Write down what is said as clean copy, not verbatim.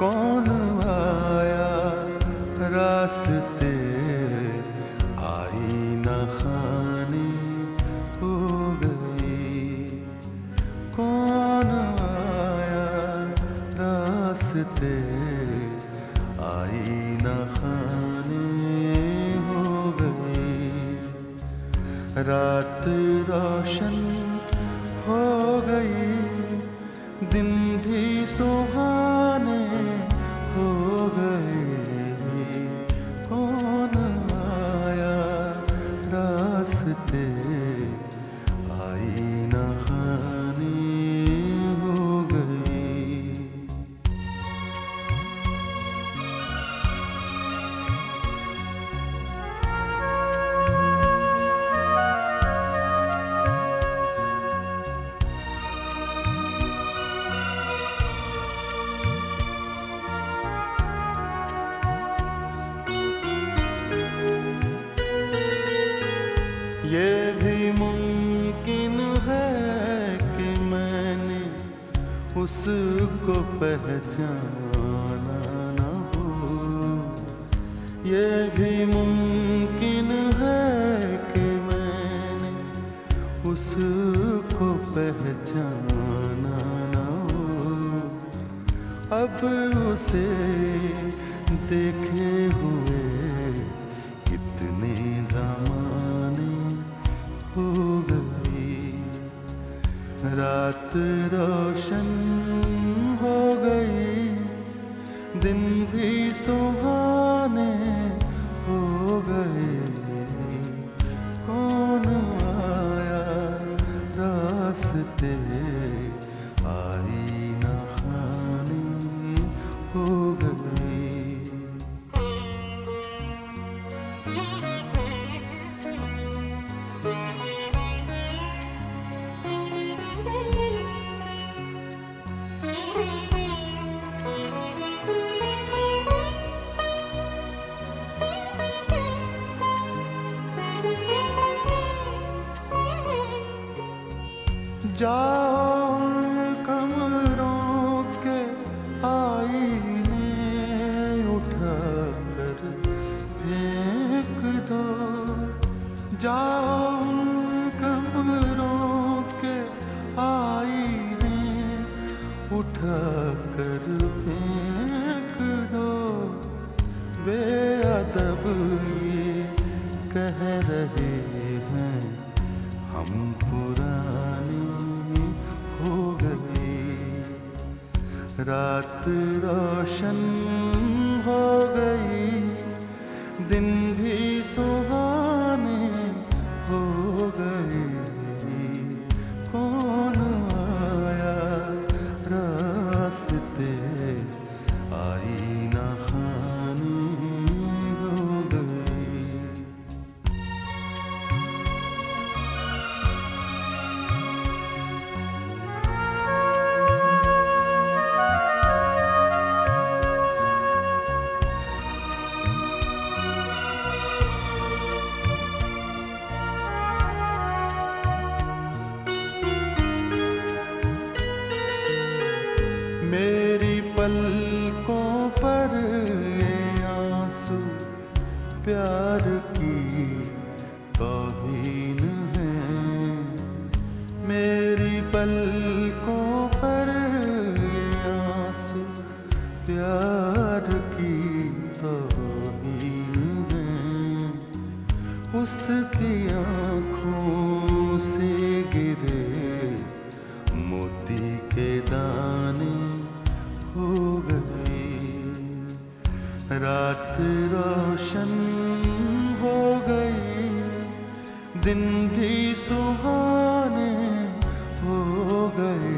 कौन आया रास्ते, आईना खाने हो गई। कौन आया रास्ते, आईना खाने हो गई। रात रोशन हो गई, दिन भी सुहाने हो गए। कौन आया रास्ते, आईना खाने हो गई। ये भी मुमकिन है कि मैंने उसको पहचाना न हो। ये भी मुमकिन है कि मैंने उसको पहचाना न हो। अब उसे देखे हुए कितने ज़माने हो गई। रात रोशन हो गई, दिन भी सुहाने हो गए। कौन आया रास्ते, आईना खाने हो गई। जाओ कमरों के आईने उठा कर फेंक दो। जाओ कमरों के आईने उठा कर फेंक दो। बेअदब ये कह रहे हैं हम पुराने हो गए। रात रोशन हो गई, दिन भी सुहाने हो गए। कौन आया रास्ते, आईना खाने हो गई। मेरी पलकों पर ये आंसू प्यार की तौहीन है। मेरी पलकों पर ये आंसू प्यार की तौहीन है। उसकी आँखों से गिरे मोती के दाने हो गई। रात रोशन हो गई, दिन भी सुहाने हो गए।